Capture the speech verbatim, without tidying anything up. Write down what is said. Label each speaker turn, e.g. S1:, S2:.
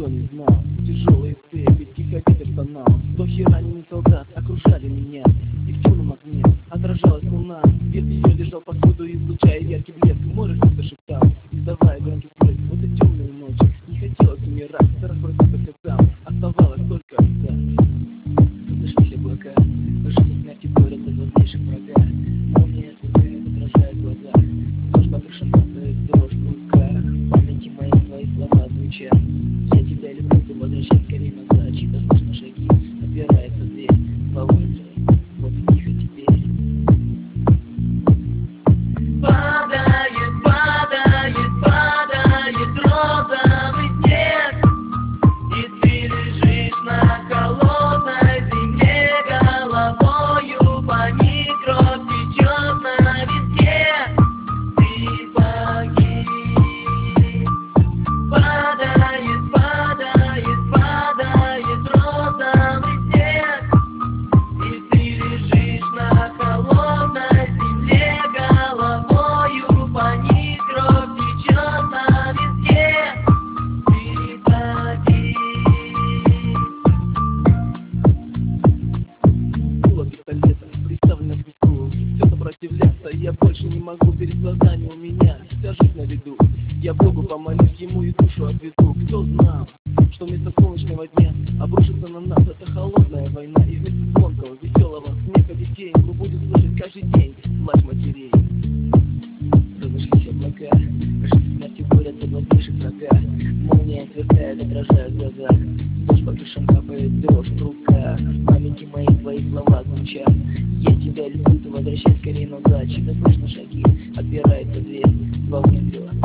S1: не знал. Тяжелые цепи, тихо ветер стонал. Вздохи раненых солдат окружали меня, и в темном окне отражалась луна. Свет ее лежал повсюду, излучая яркий блеск. Море что-то шептал, издавая громкий всплеск. В этой темную ночь не хотелось умирать, страх проснулся там, оставалось только ждать. Разошлись облака, жизнь смерти борются два ближних врага. Молния сверкает, отражает в глазах. Дождь по крышам капает, дрожь в руках. В памяти мои твои слова звучат. Я тебя люблю, ты возвращай скорее назад. Чьи-то слышно шаги, отпирается дверь. Два выстрела, вот тихо теперь.
S2: Падает, падает, падает розовый снег, и ты лежишь на холодной земле головою, по ней кровь течет на виске. Ты погиб. Падает, падает, падает розовый снег, и ты лежишь на холодной земле головою, по ней кровь течет на виске. Ты погиб.
S1: Дуло пистолета приставлено к виску. Все сопротивляться я больше не могу. Перед глазами у меня вся жизнь на виду. Я Богу помолюсь, ему и душу отведу. Кто знал, что вместо солнечного дня обрушится на нас эта холодная война. И вместо звонкого, веселого смеха детей мы будем слышать каждый день плач матерей. Разошлись облака, жизнь смерти борются два ближних врага. Молния сверкает, отражает в глазах. Дождь по крышам капает, дрожь в руках. В памяти мои твои слова звучат. Я тебя люблю, ты возвращай скорее назад. Чьи-то слышно шаги, отпирается дверь. Два выстрела,